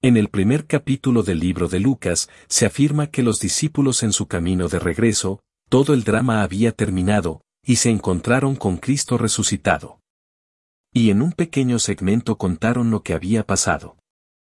En el primer capítulo del libro de Lucas, se afirma que los discípulos en su camino de regreso, todo el drama había terminado, y se encontraron con Cristo resucitado. Y en un pequeño segmento contaron lo que había pasado.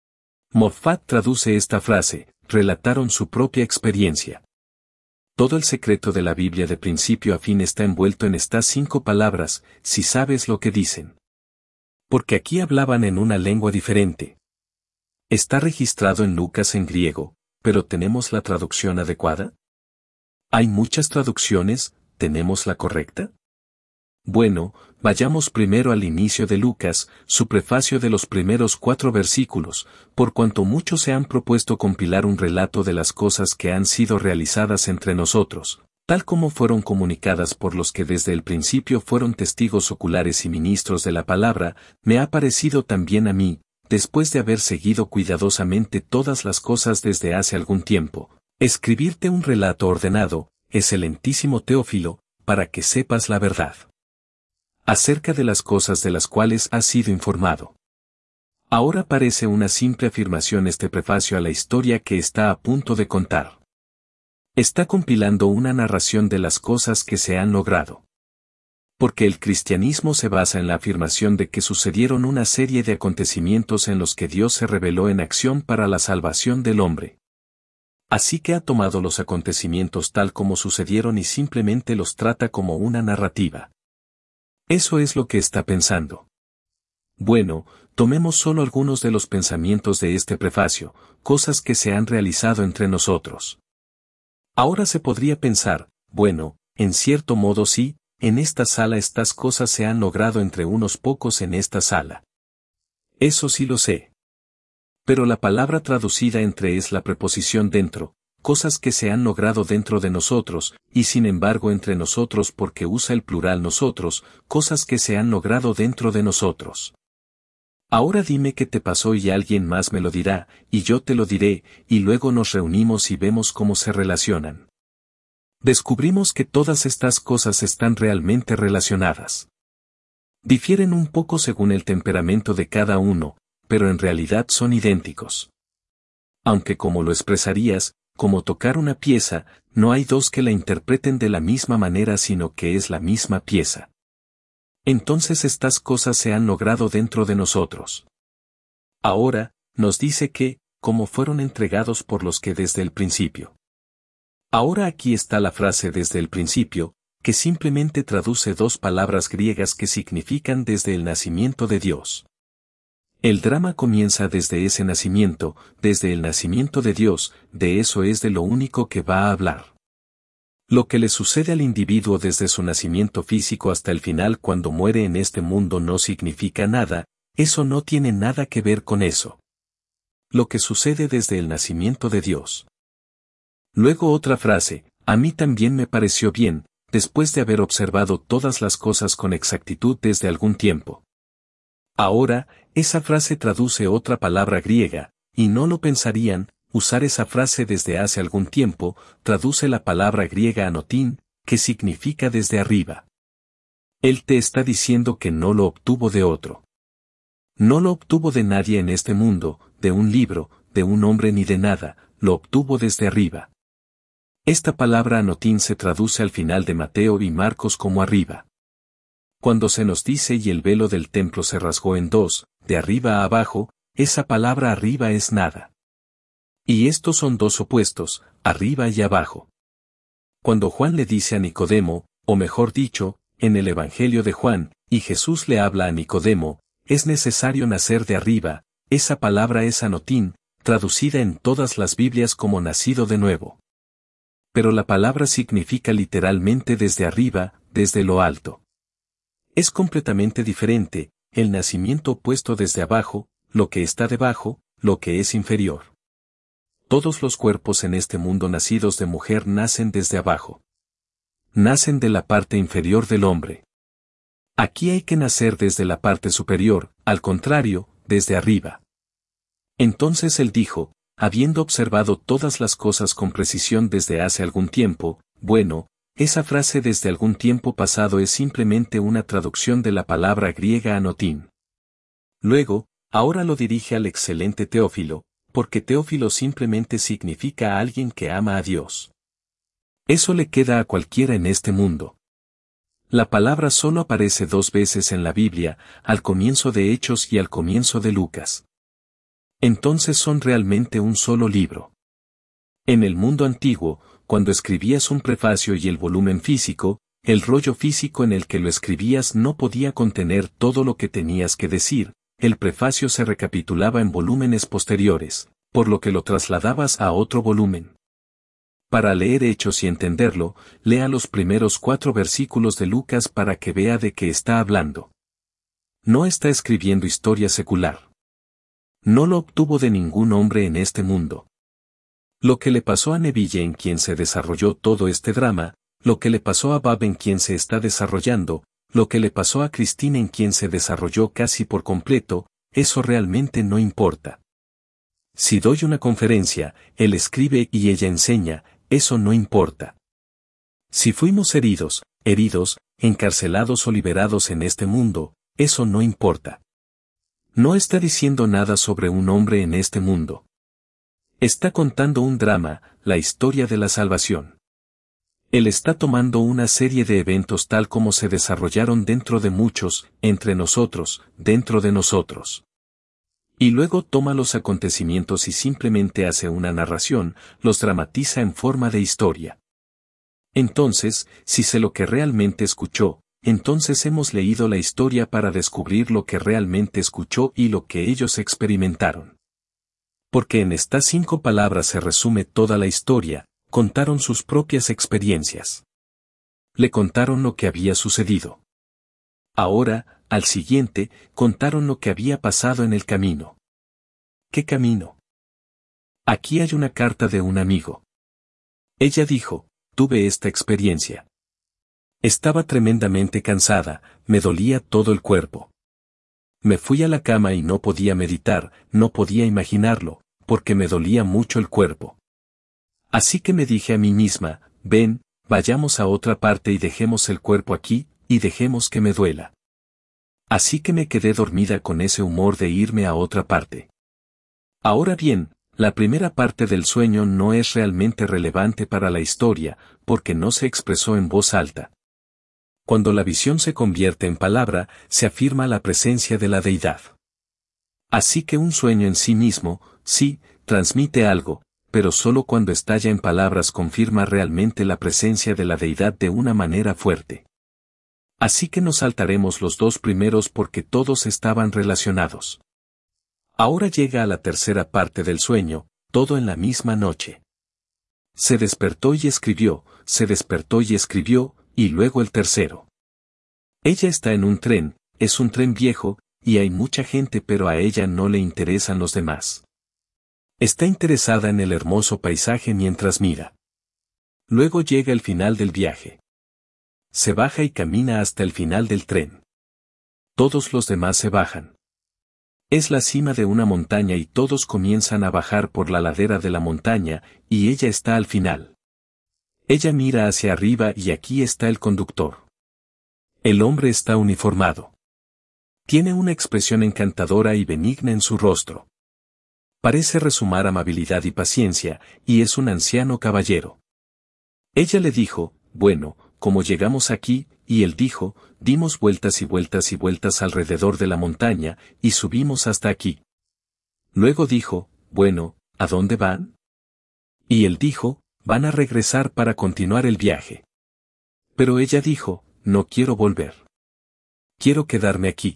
Moffat traduce esta frase, relataron su propia experiencia. Todo el secreto de la Biblia de principio a fin está envuelto en estas 5 palabras, si sabes lo que dicen. Porque aquí hablaban en una lengua diferente. Está registrado en Lucas en griego, pero ¿tenemos la traducción adecuada? Hay muchas traducciones, ¿tenemos la correcta? Bueno, vayamos primero al inicio de Lucas, su prefacio de los primeros 4 versículos, por cuanto muchos se han propuesto compilar un relato de las cosas que han sido realizadas entre nosotros, tal como fueron comunicadas por los que desde el principio fueron testigos oculares y ministros de la palabra, me ha parecido también a mí, después de haber seguido cuidadosamente todas las cosas desde hace algún tiempo, escribirte un relato ordenado, excelentísimo Teófilo, para que sepas la verdad acerca de las cosas de las cuales has sido informado. Ahora parece una simple afirmación este prefacio a la historia que está a punto de contar. Está compilando una narración de las cosas que se han logrado. Porque el cristianismo se basa en la afirmación de que sucedieron una serie de acontecimientos en los que Dios se reveló en acción para la salvación del hombre. Así que ha tomado los acontecimientos tal como sucedieron y simplemente los trata como una narrativa. Eso es lo que está pensando. Bueno, tomemos solo algunos de los pensamientos de este prefacio, cosas que se han realizado entre nosotros. Ahora se podría pensar, bueno, en cierto modo sí, en esta sala estas cosas se han logrado entre unos pocos en esta sala. Eso sí lo sé. Pero la palabra traducida entre es la preposición dentro, cosas que se han logrado dentro de nosotros, y sin embargo entre nosotros porque usa el plural nosotros, cosas que se han logrado dentro de nosotros. Ahora dime qué te pasó y alguien más me lo dirá, y yo te lo diré, y luego nos reunimos y vemos cómo se relacionan. Descubrimos que todas estas cosas están realmente relacionadas. Difieren un poco según el temperamento de cada uno, pero en realidad son idénticos. Aunque como lo expresarías, como tocar una pieza, no hay dos que la interpreten de la misma manera sino que es la misma pieza. Entonces estas cosas se han logrado dentro de nosotros. Ahora, nos dice que, como fueron entregados por los que desde el principio. Ahora aquí está la frase desde el principio, que simplemente traduce 2 palabras griegas que significan desde el nacimiento de Dios. El drama comienza desde ese nacimiento, desde el nacimiento de Dios, de eso es de lo único que va a hablar. Lo que le sucede al individuo desde su nacimiento físico hasta el final cuando muere en este mundo no significa nada, eso no tiene nada que ver con eso. Lo que sucede desde el nacimiento de Dios. Luego otra frase, a mí también me pareció bien, después de haber observado todas las cosas con exactitud desde algún tiempo. Ahora, esa frase traduce otra palabra griega, y no lo pensarían, usar esa frase desde hace algún tiempo, traduce la palabra griega anotín, que significa desde arriba. Él te está diciendo que no lo obtuvo de otro. No lo obtuvo de nadie en este mundo, de un libro, de un hombre ni de nada, lo obtuvo desde arriba. Esta palabra anotín se traduce al final de Mateo y Marcos como arriba. Cuando se nos dice y el velo del templo se rasgó en 2, de arriba a abajo, esa palabra arriba es nada. Y estos son 2 opuestos, arriba y abajo. Cuando Juan le dice a Nicodemo, o mejor dicho, en el Evangelio de Juan, y Jesús le habla a Nicodemo, es necesario nacer de arriba, esa palabra es anotín, traducida en todas las Biblias como nacido de nuevo. Pero la palabra significa literalmente desde arriba, desde lo alto. Es completamente diferente, el nacimiento opuesto desde abajo, lo que está debajo, lo que es inferior. Todos los cuerpos en este mundo nacidos de mujer nacen desde abajo. Nacen de la parte inferior del hombre. Aquí hay que nacer desde la parte superior, al contrario, desde arriba. Entonces él dijo, habiendo observado todas las cosas con precisión desde hace algún tiempo, bueno, esa frase desde algún tiempo pasado es simplemente una traducción de la palabra griega anotín. Luego, ahora lo dirige al excelente Teófilo, porque Teófilo simplemente significa alguien que ama a Dios. Eso le queda a cualquiera en este mundo. La palabra solo aparece 2 veces en la Biblia, al comienzo de Hechos y al comienzo de Lucas. Entonces son realmente un solo libro. En el mundo antiguo, cuando escribías un prefacio y el volumen físico, el rollo físico en el que lo escribías no podía contener todo lo que tenías que decir, el prefacio se recapitulaba en volúmenes posteriores, por lo que lo trasladabas a otro volumen. Para leer Hechos y entenderlo, lea los primeros 4 versículos de Lucas para que vea de qué está hablando. No está escribiendo historia secular. No lo obtuvo de ningún hombre en este mundo. Lo que le pasó a Neville en quien se desarrolló todo este drama, lo que le pasó a Bab en quien se está desarrollando, lo que le pasó a Cristina en quien se desarrolló casi por completo, eso realmente no importa. Si doy una conferencia, él escribe y ella enseña, eso no importa. Si fuimos heridos, encarcelados o liberados en este mundo, eso no importa. No está diciendo nada sobre un hombre en este mundo. Está contando un drama, la historia de la salvación. Él está tomando una serie de eventos tal como se desarrollaron dentro de muchos, entre nosotros, dentro de nosotros. Y luego toma los acontecimientos y simplemente hace una narración, los dramatiza en forma de historia. Entonces, si sé lo que realmente escuchó, entonces hemos leído la historia para descubrir lo que realmente escuchó y lo que ellos experimentaron. Porque en estas 5 palabras se resume toda la historia, contaron sus propias experiencias. Le contaron lo que había sucedido. Ahora, al siguiente, contaron lo que había pasado en el camino. ¿Qué camino? Aquí hay una carta de un amigo. Ella dijo, tuve esta experiencia. Estaba tremendamente cansada, me dolía todo el cuerpo. Me fui a la cama y no podía meditar, no podía imaginarlo, porque me dolía mucho el cuerpo. Así que me dije a mí misma, ven, vayamos a otra parte y dejemos el cuerpo aquí, y dejemos que me duela. Así que me quedé dormida con ese humor de irme a otra parte. Ahora bien, la primera parte del sueño no es realmente relevante para la historia, porque no se expresó en voz alta. Cuando la visión se convierte en palabra, se afirma la presencia de la deidad. Así que un sueño en sí mismo, sí, transmite algo, pero solo cuando estalla en palabras confirma realmente la presencia de la deidad de una manera fuerte. Así que nos saltaremos los 2 primeros porque todos estaban relacionados. Ahora llega a la tercera parte del sueño, todo en la misma noche. Se despertó y escribió, se despertó y escribió, y luego el tercero. Ella está en un tren, es un tren viejo, y hay mucha gente pero a ella no le interesan los demás. Está interesada en el hermoso paisaje mientras mira. Luego llega el final del viaje. Se baja y camina hasta el final del tren. Todos los demás se bajan. Es la cima de una montaña y todos comienzan a bajar por la ladera de la montaña, y ella está al final. Ella mira hacia arriba y aquí está el conductor. El hombre está uniformado. Tiene una expresión encantadora y benigna en su rostro. Parece resumar amabilidad y paciencia, y es un anciano caballero. Ella le dijo, bueno, como llegamos aquí, y él dijo, dimos vueltas y vueltas y vueltas alrededor de la montaña, y subimos hasta aquí. Luego dijo, bueno, ¿a dónde van? Y él dijo, van a regresar para continuar el viaje. Pero ella dijo, no quiero volver. Quiero quedarme aquí.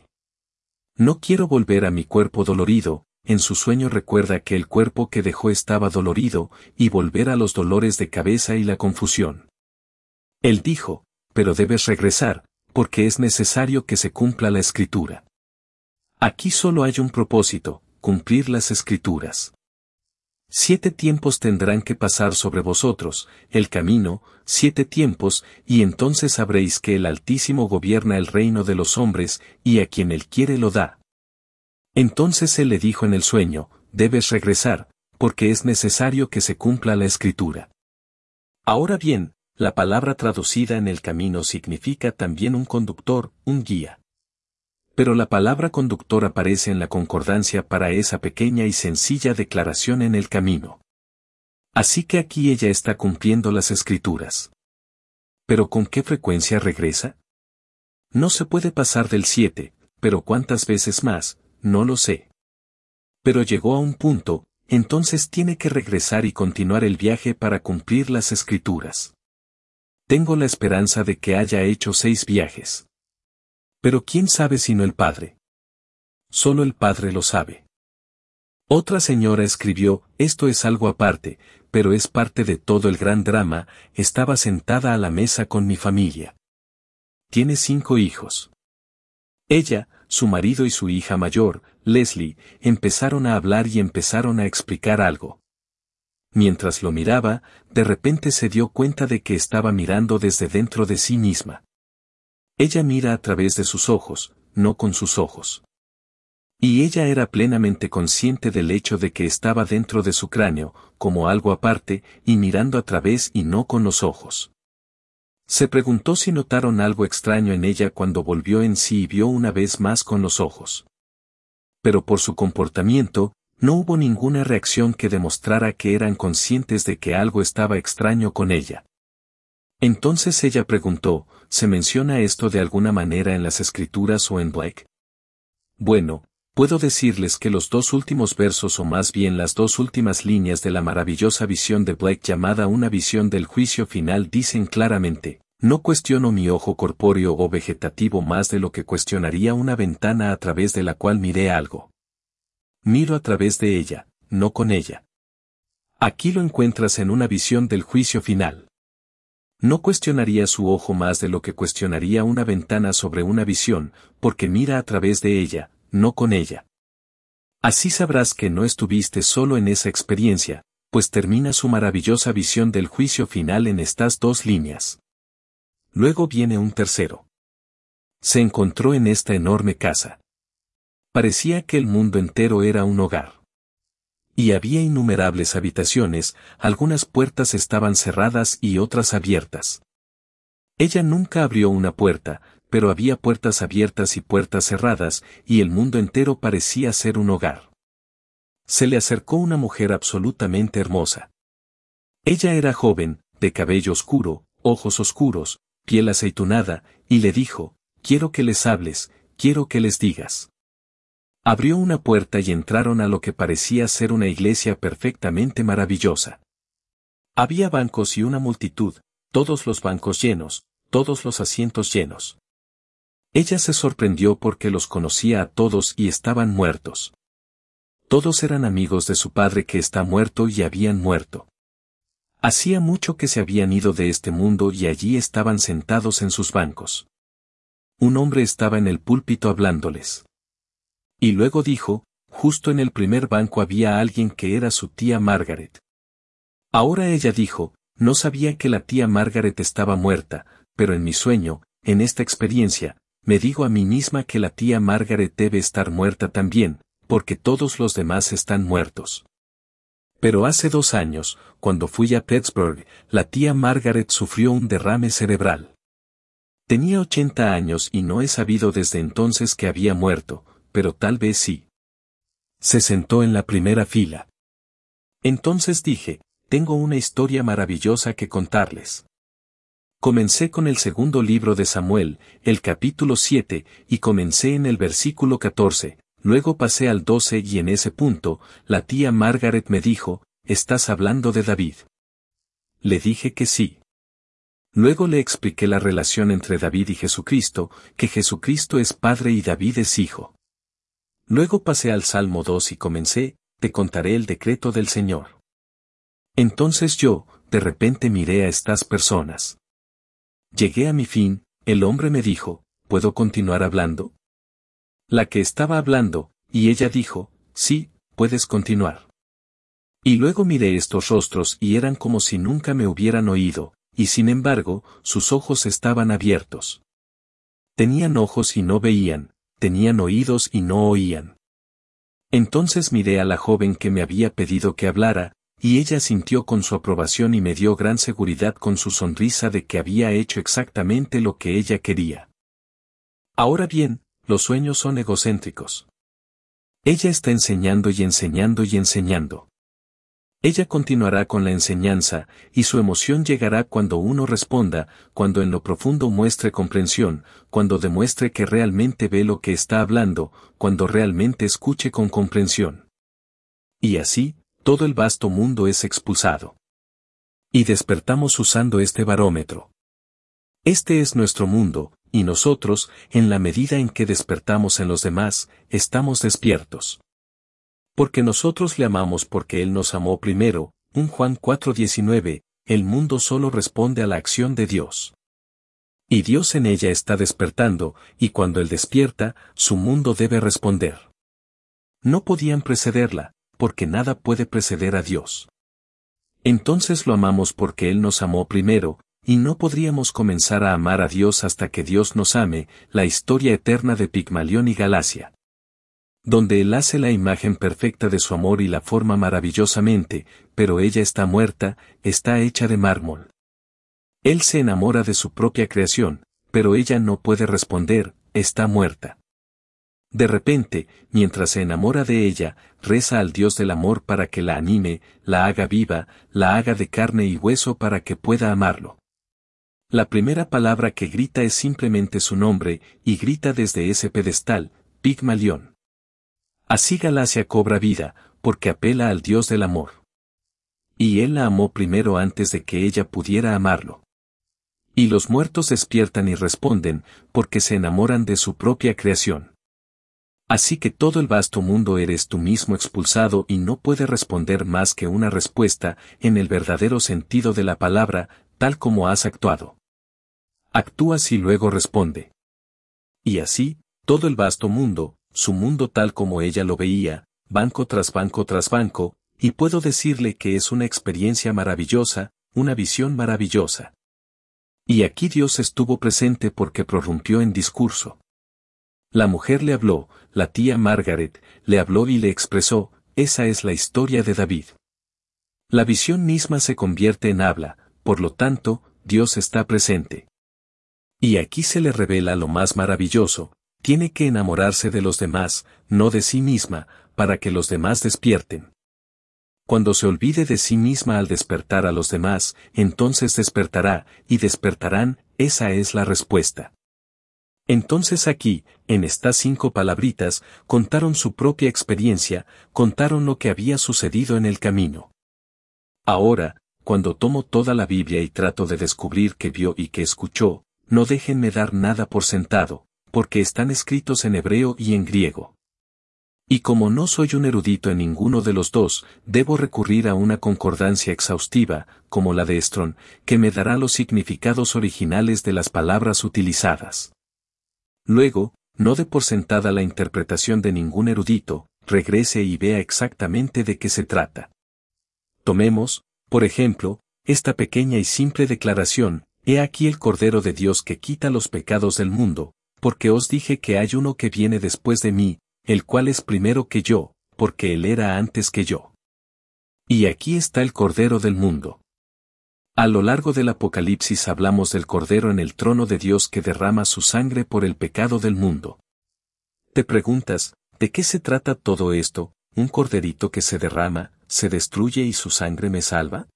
No quiero volver a mi cuerpo dolorido. En su sueño recuerda que el cuerpo que dejó estaba dolorido, y volver a los dolores de cabeza y la confusión. Él dijo, pero debes regresar, porque es necesario que se cumpla la escritura. Aquí solo hay un propósito, cumplir las escrituras. 7 tiempos tendrán que pasar sobre vosotros, el camino, 7 tiempos, y entonces sabréis que el Altísimo gobierna el reino de los hombres, y a quien él quiere lo da. Entonces él le dijo en el sueño, debes regresar, porque es necesario que se cumpla la escritura. Ahora bien, la palabra traducida en el camino significa también un conductor, un guía. Pero la palabra conductor aparece en la concordancia para esa pequeña y sencilla declaración en el camino. Así que aquí ella está cumpliendo las escrituras. ¿Pero con qué frecuencia regresa? No se puede pasar del 7, pero ¿cuántas veces más? No lo sé. Pero llegó a un punto, entonces tiene que regresar y continuar el viaje para cumplir las escrituras. Tengo la esperanza de que haya hecho 6 viajes. Pero ¿quién sabe sino el Padre? Solo el Padre lo sabe. Otra señora escribió, esto es algo aparte, pero es parte de todo el gran drama, estaba sentada a la mesa con mi familia. Tiene 5 hijos. Ella, su marido y su hija mayor, Leslie, empezaron a hablar y empezaron a explicar algo. Mientras lo miraba, de repente se dio cuenta de que estaba mirando desde dentro de sí misma. Ella mira a través de sus ojos, no con sus ojos. Y ella era plenamente consciente del hecho de que estaba dentro de su cráneo, como algo aparte, y mirando a través y no con los ojos. Se preguntó si notaron algo extraño en ella cuando volvió en sí y vio una vez más con los ojos. Pero por su comportamiento, no hubo ninguna reacción que demostrara que eran conscientes de que algo estaba extraño con ella. Entonces ella preguntó, ¿se menciona esto de alguna manera en las escrituras o en Blake? Bueno, puedo decirles que los 2 últimos versos o más bien las 2 últimas líneas de la maravillosa visión de Blake llamada Una visión del juicio final dicen claramente, no cuestiono mi ojo corpóreo o vegetativo más de lo que cuestionaría una ventana a través de la cual miré algo. Miro a través de ella, no con ella. Aquí lo encuentras en una visión del juicio final. No cuestionaría su ojo más de lo que cuestionaría una ventana sobre una visión, porque mira a través de ella, no con ella. Así sabrás que no estuviste solo en esa experiencia, pues termina su maravillosa visión del juicio final en estas 2 líneas. Luego viene un tercero. Se encontró en esta enorme casa. Parecía que el mundo entero era un hogar. Y había innumerables habitaciones, algunas puertas estaban cerradas y otras abiertas. Ella nunca abrió una puerta, pero había puertas abiertas y puertas cerradas, y el mundo entero parecía ser un hogar. Se le acercó una mujer absolutamente hermosa. Ella era joven, de cabello oscuro, ojos oscuros, piel aceitunada, y le dijo, quiero que les hables, quiero que les digas. Abrió una puerta y entraron a lo que parecía ser una iglesia perfectamente maravillosa. Había bancos y una multitud, todos los bancos llenos, todos los asientos llenos. Ella se sorprendió porque los conocía a todos y estaban muertos. Todos eran amigos de su padre que está muerto y habían muerto. Hacía mucho que se habían ido de este mundo y allí estaban sentados en sus bancos. Un hombre estaba en el púlpito hablándoles. Y luego dijo, justo en el primer banco había alguien que era su tía Margaret. Ahora ella dijo, no sabía que la tía Margaret estaba muerta, pero en mi sueño, en esta experiencia, me digo a mí misma que la tía Margaret debe estar muerta también, porque todos los demás están muertos. Pero hace 2 años, cuando fui a Pittsburgh, la tía Margaret sufrió un derrame cerebral. Tenía 80 años y no he sabido desde entonces que había muerto, pero tal vez sí. Se sentó en la primera fila. Entonces dije, tengo una historia maravillosa que contarles. Comencé con el segundo libro de Samuel, el capítulo 7, y comencé en el versículo 14, luego pasé al 12 y en ese punto, la tía Margaret me dijo, ¿estás hablando de David? Le dije que sí. Luego le expliqué la relación entre David y Jesucristo, que Jesucristo es padre y David es hijo. Luego pasé al Salmo 2 y comencé, te contaré el decreto del Señor. Entonces yo, de repente miré a estas personas. Llegué a mi fin, el hombre me dijo, ¿puedo continuar hablando? La que estaba hablando, y ella dijo, sí, puedes continuar. Y luego miré estos rostros y eran como si nunca me hubieran oído, y sin embargo, sus ojos estaban abiertos. Tenían ojos y no veían, tenían oídos y no oían. Entonces miré a la joven que me había pedido que hablara, y ella sintió con su aprobación y me dio gran seguridad con su sonrisa de que había hecho exactamente lo que ella quería. Ahora bien, los sueños son egocéntricos. Ella está enseñando y enseñando y enseñando. Ella continuará con la enseñanza, y su emoción llegará cuando uno responda, cuando en lo profundo muestre comprensión, cuando demuestre que realmente ve lo que está hablando, cuando realmente escuche con comprensión. Y así, todo el vasto mundo es expulsado. Y despertamos usando este barómetro. Este es nuestro mundo, y nosotros, en la medida en que despertamos en los demás, estamos despiertos. Porque nosotros le amamos porque Él nos amó primero, 1 Juan 4:19, el mundo solo responde a la acción de Dios. Y Dios en ella está despertando, y cuando Él despierta, su mundo debe responder. No podían precederla, porque nada puede preceder a Dios. Entonces lo amamos porque Él nos amó primero, y no podríamos comenzar a amar a Dios hasta que Dios nos ame, la historia eterna de Pigmalión y Galacia. Donde Él hace la imagen perfecta de su amor y la forma maravillosamente, pero ella está muerta, está hecha de mármol. Él se enamora de su propia creación, pero ella no puede responder, está muerta. De repente, mientras se enamora de ella, reza al Dios del amor para que la anime, la haga viva, la haga de carne y hueso para que pueda amarlo. La primera palabra que grita es simplemente su nombre, y grita desde ese pedestal, Pigmalión. Así Galacia cobra vida, porque apela al Dios del amor. Y Él la amó primero antes de que ella pudiera amarlo. Y los muertos despiertan y responden, porque se enamoran de su propia creación. Así que todo el vasto mundo eres tú mismo expulsado y no puede responder más que una respuesta, en el verdadero sentido de la palabra, tal como has actuado. Actúas y luego responde. Y así, todo el vasto mundo, su mundo tal como ella lo veía, banco tras banco tras banco, y puedo decirle que es una experiencia maravillosa, una visión maravillosa. Y aquí Dios estuvo presente porque prorrumpió en discurso. La mujer le habló, la tía Margaret, le habló y le expresó, esa es la historia de David. La visión misma se convierte en habla, por lo tanto, Dios está presente. Y aquí se le revela lo más maravilloso. Tiene que enamorarse de los demás, no de sí misma, para que los demás despierten. Cuando se olvide de sí misma al despertar a los demás, entonces despertará, y despertarán, esa es la respuesta. Entonces aquí, en estas 5 palabritas, contaron su propia experiencia, contaron lo que había sucedido en el camino. Ahora, cuando tomo toda la Biblia y trato de descubrir qué vio y qué escuchó, no déjenme dar nada por sentado, porque están escritos en hebreo y en griego. Y como no soy un erudito en ninguno de los dos, debo recurrir a una concordancia exhaustiva, como la de Strong, que me dará los significados originales de las palabras utilizadas. Luego, no dé por sentada la interpretación de ningún erudito, regrese y vea exactamente de qué se trata. Tomemos, por ejemplo, esta pequeña y simple declaración, he aquí el Cordero de Dios que quita los pecados del mundo, porque os dije que hay uno que viene después de mí, el cual es primero que yo, porque él era antes que yo. Y aquí está el Cordero del mundo. A lo largo del Apocalipsis hablamos del Cordero en el trono de Dios que derrama su sangre por el pecado del mundo. Te preguntas, ¿de qué se trata todo esto? ¿Un corderito que se derrama, se destruye y su sangre me salva?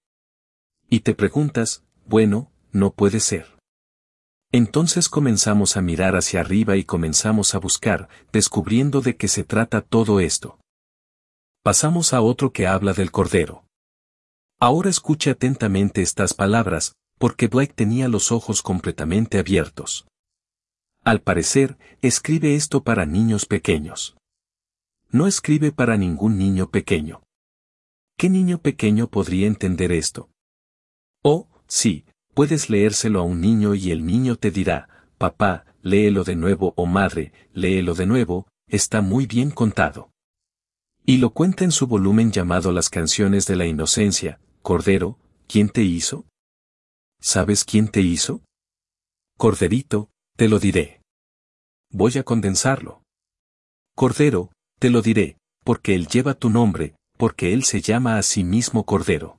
Y te preguntas, bueno, no puede ser. Entonces comenzamos a mirar hacia arriba y comenzamos a buscar, descubriendo de qué se trata todo esto. Pasamos a otro que habla del Cordero. Ahora escuche atentamente estas palabras, porque Blake tenía los ojos completamente abiertos. Al parecer, escribe esto para niños pequeños. No escribe para ningún niño pequeño. ¿Qué niño pequeño podría entender esto? Oh, sí, puedes leérselo a un niño y el niño te dirá, papá, léelo de nuevo o madre, léelo de nuevo, está muy bien contado. Y lo cuenta en su volumen llamado Las canciones de la inocencia. Cordero, ¿quién te hizo? ¿Sabes quién te hizo? Corderito, te lo diré. Voy a condensarlo. Cordero, te lo diré, porque él lleva tu nombre, porque él se llama a sí mismo Cordero.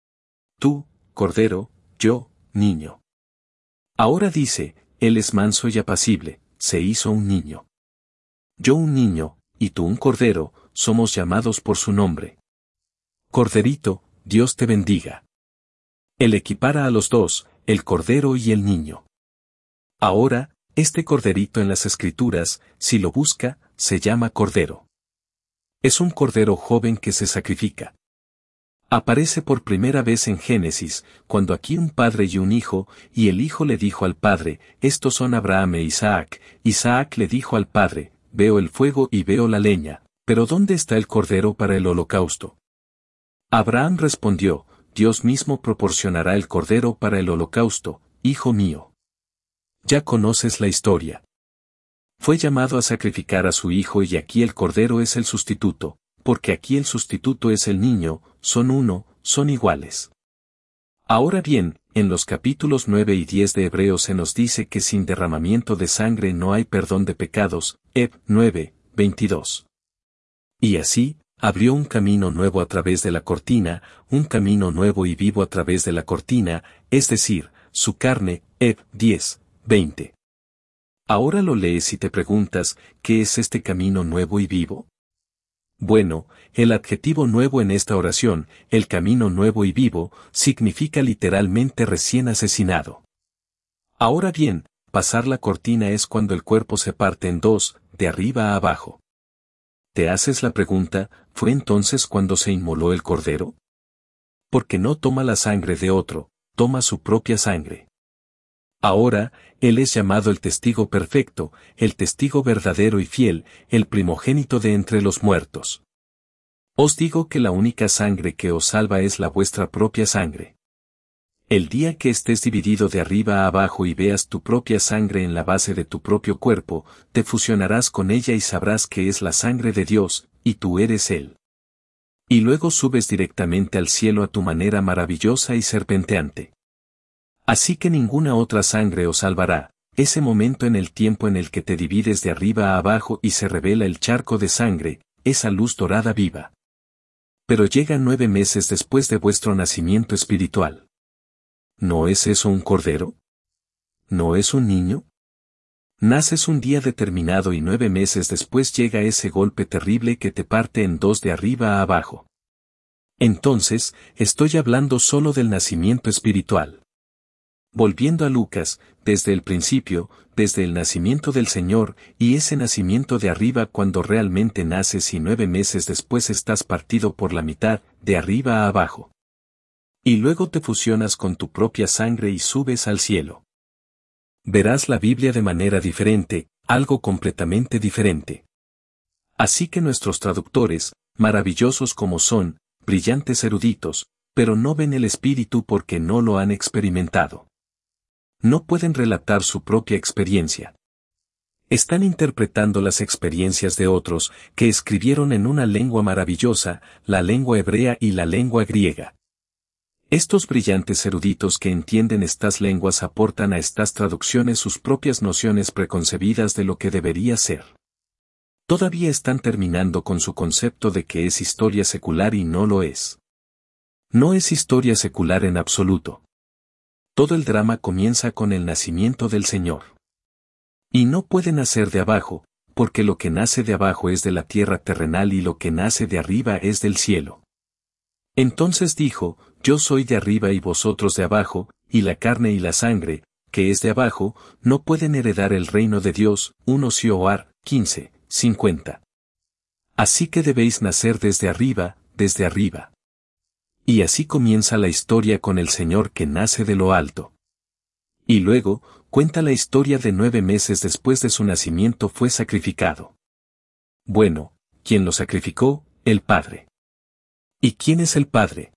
Tú, Cordero, yo, niño. Ahora dice, él es manso y apacible, se hizo un niño. Yo un niño, y tú un cordero, somos llamados por su nombre. Corderito, Dios te bendiga. Él equipara a los dos, el cordero y el niño. Ahora, este corderito en las Escrituras, si lo busca, se llama cordero. Es un cordero joven que se sacrifica. Aparece por primera vez en Génesis, cuando aquí un padre y un hijo, y el hijo le dijo al padre, estos son Abraham e Isaac. Isaac le dijo al padre, veo el fuego y veo la leña, pero ¿dónde está el cordero para el holocausto? Abraham respondió, Dios mismo proporcionará el cordero para el holocausto, hijo mío. Ya conoces la historia. Fue llamado a sacrificar a su hijo y aquí el cordero es el sustituto, porque aquí el sustituto es el niño, son uno, son iguales. Ahora bien, en los capítulos 9 y 10 de Hebreos se nos dice que sin derramamiento de sangre no hay perdón de pecados, Heb 9, 22. Y así, abrió un camino nuevo a través de la cortina, un camino nuevo y vivo a través de la cortina, es decir, su carne, Heb 10, 20. Ahora lo lees y te preguntas, ¿qué es este camino nuevo y vivo? Bueno, el adjetivo nuevo en esta oración, el camino nuevo y vivo, significa literalmente recién asesinado. Ahora bien, pasar la cortina es cuando el cuerpo se parte en dos, de arriba a abajo. Te haces la pregunta, ¿fue entonces cuando se inmoló el cordero? Porque no toma la sangre de otro, toma su propia sangre. Ahora, Él es llamado el testigo perfecto, el testigo verdadero y fiel, el primogénito de entre los muertos. Os digo que la única sangre que os salva es la vuestra propia sangre. El día que estés dividido de arriba a abajo y veas tu propia sangre en la base de tu propio cuerpo, te fusionarás con ella y sabrás que es la sangre de Dios, y tú eres Él. Y luego subes directamente al cielo a tu manera maravillosa y serpenteante. Así que ninguna otra sangre os salvará, ese momento en el tiempo en el que te divides de arriba a abajo y se revela el charco de sangre, esa luz dorada viva. Pero llega 9 meses después de vuestro nacimiento espiritual. ¿No es eso un cordero? ¿No es un niño? Naces un día determinado y 9 meses después llega ese golpe terrible que te parte en dos de arriba a abajo. Entonces, estoy hablando solo del nacimiento espiritual. Volviendo a Lucas, desde el principio, desde el nacimiento del Señor, y ese nacimiento de arriba cuando realmente naces y 9 meses después estás partido por la mitad, de arriba a abajo. Y luego te fusionas con tu propia sangre y subes al cielo. Verás la Biblia de manera diferente, algo completamente diferente. Así que nuestros traductores, maravillosos como son, brillantes eruditos, pero no ven el Espíritu porque no lo han experimentado. No pueden relatar su propia experiencia. Están interpretando las experiencias de otros, que escribieron en una lengua maravillosa, la lengua hebrea y la lengua griega. Estos brillantes eruditos que entienden estas lenguas aportan a estas traducciones sus propias nociones preconcebidas de lo que debería ser. Todavía están terminando con su concepto de que es historia secular y no lo es. No es historia secular en absoluto. Todo el drama comienza con el nacimiento del Señor. Y no puede nacer de abajo, porque lo que nace de abajo es de la tierra terrenal y lo que nace de arriba es del cielo. Entonces dijo, yo soy de arriba y vosotros de abajo, y la carne y la sangre, que es de abajo, no pueden heredar el reino de Dios. 1 Sioar 15, 50. Así que debéis nacer desde arriba, desde arriba. Y así comienza la historia con el Señor que nace de lo alto. Y luego, cuenta la historia de 9 meses después de su nacimiento fue sacrificado. Bueno, ¿quién lo sacrificó? El Padre. ¿Y quién es el Padre?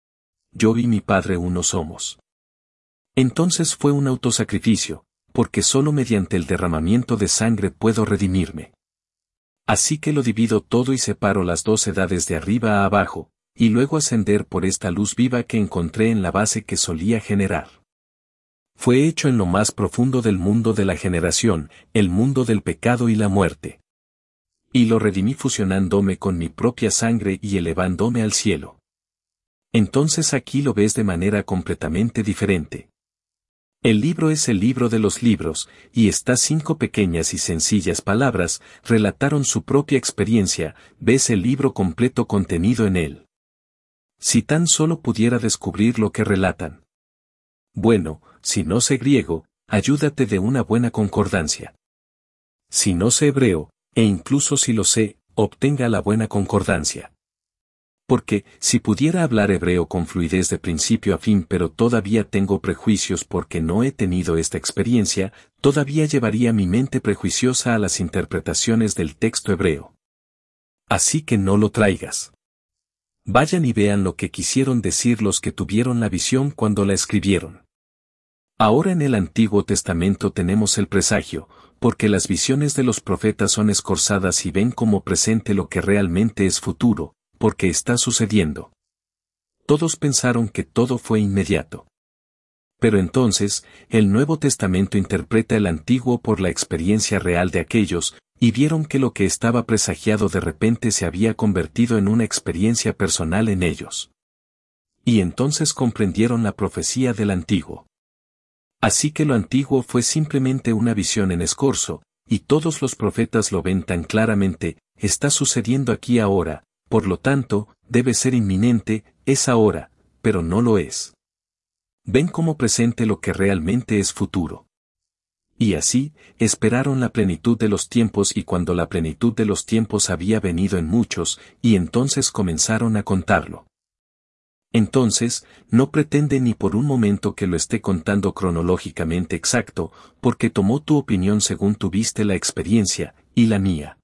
Yo y mi Padre uno somos. Entonces fue un autosacrificio, porque solo mediante el derramamiento de sangre puedo redimirme. Así que lo divido todo y separo las dos edades de arriba a abajo, y luego ascender por esta luz viva que encontré en la base que solía generar. Fue hecho en lo más profundo del mundo de la generación, el mundo del pecado y la muerte. Y lo redimí fusionándome con mi propia sangre y elevándome al cielo. Entonces aquí lo ves de manera completamente diferente. El libro es el libro de los libros, y estas 5 pequeñas y sencillas palabras relataron su propia experiencia, ves el libro completo contenido en él. Si tan solo pudiera descubrir lo que relatan. Bueno, si no sé griego, ayúdate de una buena concordancia. Si no sé hebreo, e incluso si lo sé, obtenga la buena concordancia. Porque, si pudiera hablar hebreo con fluidez de principio a fin pero todavía tengo prejuicios porque no he tenido esta experiencia, todavía llevaría mi mente prejuiciosa a las interpretaciones del texto hebreo. Así que no lo traigas. Vayan y vean lo que quisieron decir los que tuvieron la visión cuando la escribieron. Ahora en el Antiguo Testamento tenemos el presagio, porque las visiones de los profetas son escorzadas y ven como presente lo que realmente es futuro, porque está sucediendo. Todos pensaron que todo fue inmediato. Pero entonces, el Nuevo Testamento interpreta el Antiguo por la experiencia real de aquellos, y vieron que lo que estaba presagiado de repente se había convertido en una experiencia personal en ellos. Y entonces comprendieron la profecía del Antiguo. Así que lo antiguo fue simplemente una visión en escorzo, y todos los profetas lo ven tan claramente, está sucediendo aquí ahora, por lo tanto, debe ser inminente, es ahora, pero no lo es. Ven como presente lo que realmente es futuro. Y así, esperaron la plenitud de los tiempos y cuando la plenitud de los tiempos había venido en muchos, y entonces comenzaron a contarlo. Entonces, no pretende ni por un momento que lo esté contando cronológicamente exacto, porque tomó tu opinión según tuviste la experiencia, y la mía.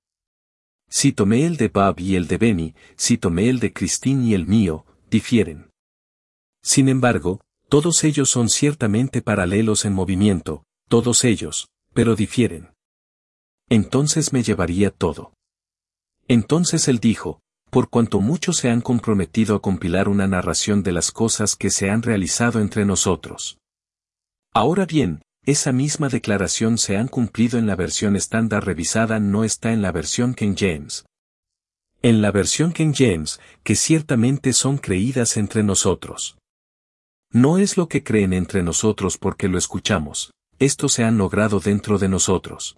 Si tomé el de Bob y el de Benny, si tomé el de Christine y el mío, difieren. Sin embargo, todos ellos son ciertamente paralelos en movimiento, todos ellos, pero difieren. Entonces me llevaría todo. Entonces él dijo, por cuanto muchos se han comprometido a compilar una narración de las cosas que se han realizado entre nosotros. Ahora bien, esa misma declaración se han cumplido en la versión estándar revisada, no está en la versión King James. En la versión King James, que ciertamente son creídas entre nosotros. No es lo que creen entre nosotros porque lo escuchamos, esto se han logrado dentro de nosotros.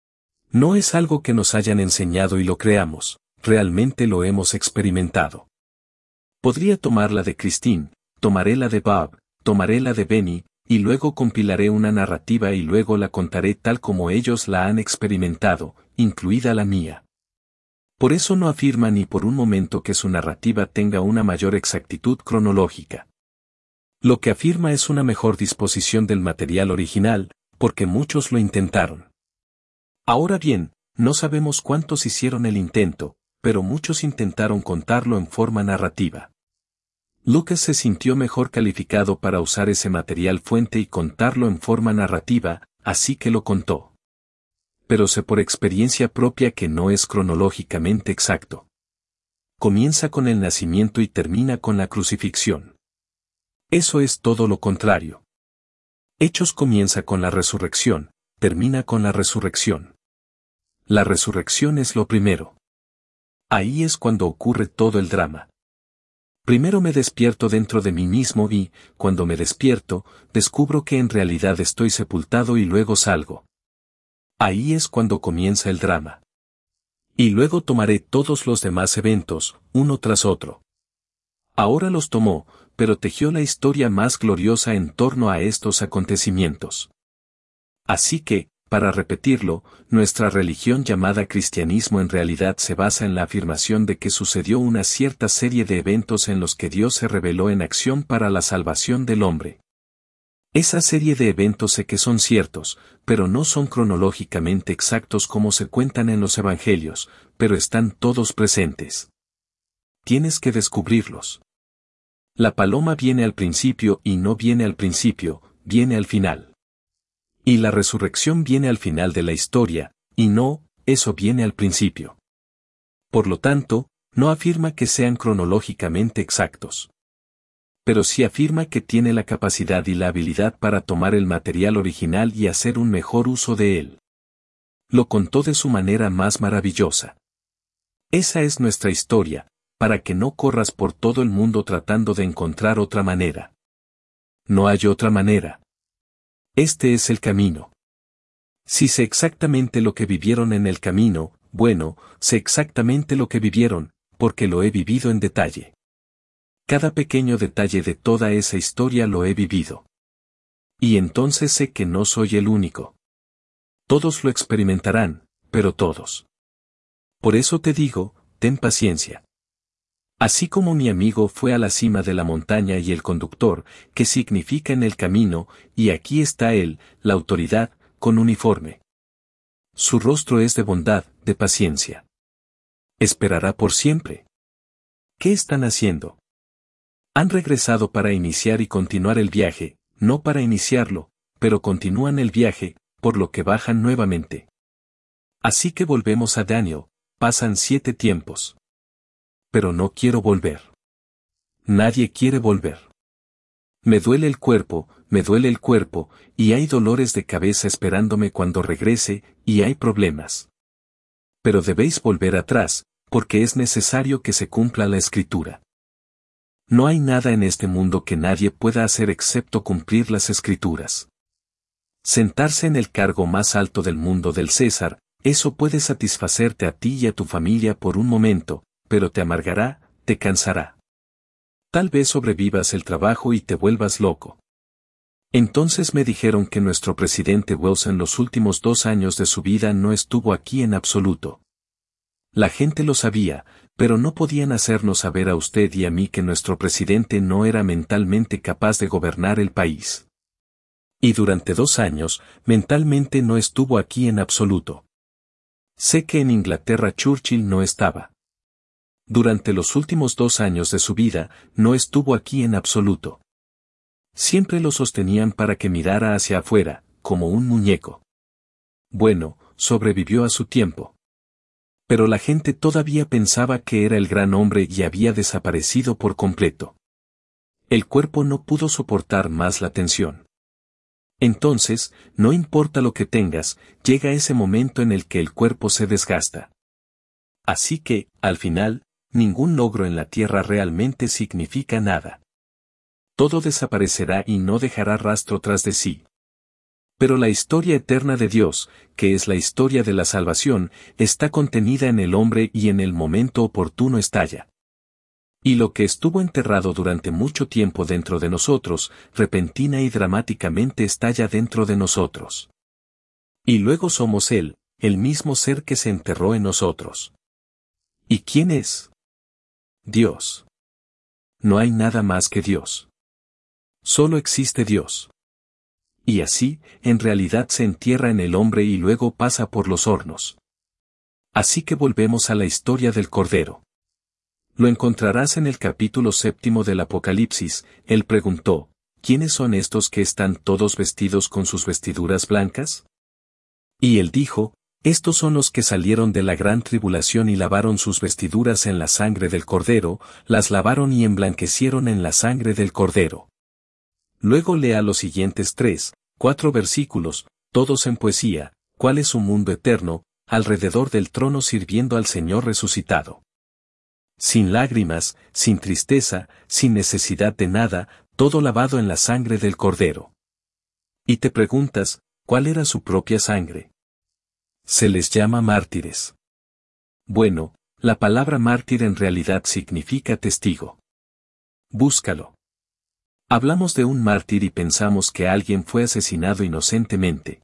No es algo que nos hayan enseñado y lo creamos. Realmente lo hemos experimentado. Podría tomar la de Christine, tomaré la de Bob, tomaré la de Benny, y luego compilaré una narrativa y luego la contaré tal como ellos la han experimentado, incluida la mía. Por eso no afirma ni por un momento que su narrativa tenga una mayor exactitud cronológica. Lo que afirma es una mejor disposición del material original, porque muchos lo intentaron. Ahora bien, no sabemos cuántos hicieron el intento, pero muchos intentaron contarlo en forma narrativa. Lucas se sintió mejor calificado para usar ese material fuente y contarlo en forma narrativa, así que lo contó. Pero sé por experiencia propia que no es cronológicamente exacto. Comienza con el nacimiento y termina con la crucifixión. Eso es todo lo contrario. Hechos comienza con la resurrección, termina con la resurrección. La resurrección es lo primero. Ahí es cuando ocurre todo el drama. Primero me despierto dentro de mí mismo y, cuando me despierto, descubro que en realidad estoy sepultado y luego salgo. Ahí es cuando comienza el drama. Y luego tomaré todos los demás eventos, uno tras otro. Ahora los tomó, pero tejió la historia más gloriosa en torno a estos acontecimientos. Así que, para repetirlo, nuestra religión llamada cristianismo en realidad se basa en la afirmación de que sucedió una cierta serie de eventos en los que Dios se reveló en acción para la salvación del hombre. Esa serie de eventos sé que son ciertos, pero no son cronológicamente exactos como se cuentan en los evangelios, pero están todos presentes. Tienes que descubrirlos. La paloma viene al principio y no viene al principio, viene al final. Y la resurrección viene al final de la historia, y no, eso viene al principio. Por lo tanto, no afirma que sean cronológicamente exactos. Pero sí afirma que tiene la capacidad y la habilidad para tomar el material original y hacer un mejor uso de él. Lo contó de su manera más maravillosa. Esa es nuestra historia, para que no corras por todo el mundo tratando de encontrar otra manera. No hay otra manera. Este es el camino. Si sé exactamente lo que vivieron en el camino, bueno, sé exactamente lo que vivieron, porque lo he vivido en detalle. Cada pequeño detalle de toda esa historia lo he vivido. Y entonces sé que no soy el único. Todos lo experimentarán, pero todos. Por eso te digo, ten paciencia. Así como mi amigo fue a la cima de la montaña y el conductor, que significa en el camino, y aquí está él, la autoridad, con uniforme. Su rostro es de bondad, de paciencia. Esperará por siempre. ¿Qué están haciendo? Han regresado para iniciar y continuar el viaje, no para iniciarlo, pero continúan el viaje, por lo que bajan nuevamente. Así que volvemos a Daniel, pasan 7 tiempos. Pero no quiero volver. Nadie quiere volver. Me duele el cuerpo, y hay dolores de cabeza esperándome cuando regrese, y hay problemas. Pero debéis volver atrás, porque es necesario que se cumpla la Escritura. No hay nada en este mundo que nadie pueda hacer excepto cumplir las Escrituras. Sentarse en el cargo más alto del mundo del César, eso puede satisfacerte a ti y a tu familia por un momento, pero te amargará, te cansará. Tal vez sobrevivas el trabajo y te vuelvas loco. Entonces me dijeron que nuestro presidente Wilson los últimos 2 años de su vida no estuvo aquí en absoluto. La gente lo sabía, pero no podían hacernos saber a usted y a mí que nuestro presidente no era mentalmente capaz de gobernar el país. Y durante 2 años, mentalmente no estuvo aquí en absoluto. Sé que en Inglaterra Churchill no estaba. Durante los últimos 2 años de su vida, no estuvo aquí en absoluto. Siempre lo sostenían para que mirara hacia afuera, como un muñeco. Bueno, sobrevivió a su tiempo. Pero la gente todavía pensaba que era el gran hombre y había desaparecido por completo. El cuerpo no pudo soportar más la tensión. Entonces, no importa lo que tengas, llega ese momento en el que el cuerpo se desgasta. Así que, al final, ningún logro en la tierra realmente significa nada. Todo desaparecerá y no dejará rastro tras de sí. Pero la historia eterna de Dios, que es la historia de la salvación, está contenida en el hombre y en el momento oportuno estalla. Y lo que estuvo enterrado durante mucho tiempo dentro de nosotros, repentina y dramáticamente estalla dentro de nosotros. Y luego somos Él, el mismo ser que se enterró en nosotros. ¿Y quién es? Dios. No hay nada más que Dios. Solo existe Dios. Y así, en realidad se entierra en el hombre y luego pasa por los hornos. Así que volvemos a la historia del Cordero. Lo encontrarás en el capítulo 7 del Apocalipsis. Él preguntó, ¿quiénes son estos que están todos vestidos con sus vestiduras blancas? Y él dijo, estos son los que salieron de la gran tribulación y lavaron sus vestiduras en la sangre del Cordero, las lavaron y emblanquecieron en la sangre del Cordero. Luego lea los siguientes 3, 4 versículos, todos en poesía. ¿Cuál es su mundo eterno? Alrededor del trono sirviendo al Señor resucitado. Sin lágrimas, sin tristeza, sin necesidad de nada, todo lavado en la sangre del Cordero. Y te preguntas, ¿cuál era su propia sangre? Se les llama mártires. Bueno, la palabra mártir en realidad significa testigo. Búscalo. Hablamos de un mártir y pensamos que alguien fue asesinado inocentemente.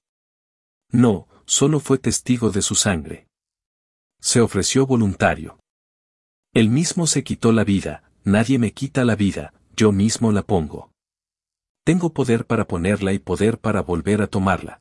No, solo fue testigo de su sangre. Se ofreció voluntario. Él mismo se quitó la vida, nadie me quita la vida, yo mismo la pongo. Tengo poder para ponerla y poder para volver a tomarla.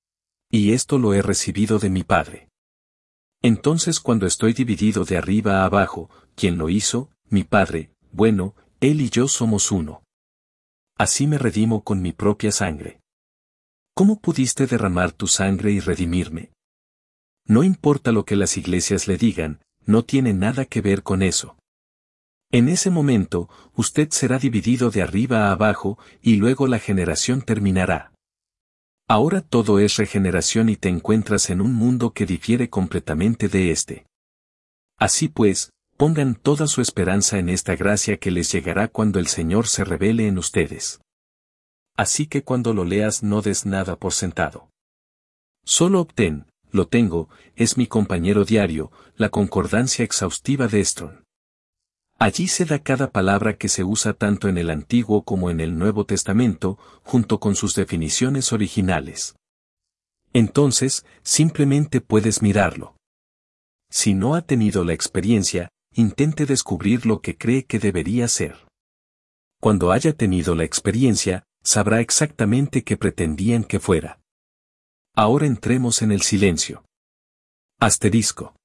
Y esto lo he recibido de mi Padre. Entonces cuando estoy dividido de arriba a abajo, ¿quién lo hizo? Mi Padre, bueno, Él y yo somos uno. Así me redimo con mi propia sangre. ¿Cómo pudiste derramar tu sangre y redimirme? No importa lo que las iglesias le digan, no tiene nada que ver con eso. En ese momento, usted será dividido de arriba a abajo, y luego la generación terminará. Ahora todo es regeneración y te encuentras en un mundo que difiere completamente de este. Así pues, pongan toda su esperanza en esta gracia que les llegará cuando el Señor se revele en ustedes. así que cuando lo leas no des nada por sentado. Solo obtén, lo tengo, es mi compañero diario, la concordancia exhaustiva de Strong. Allí se da cada palabra que se usa tanto en el Antiguo como en el Nuevo Testamento, junto con sus definiciones originales. Entonces, simplemente puedes mirarlo. Si no ha tenido la experiencia, intente descubrir lo que cree que debería ser. Cuando haya tenido la experiencia, sabrá exactamente qué pretendían que fuera. Ahora entremos en el silencio. Asterisco.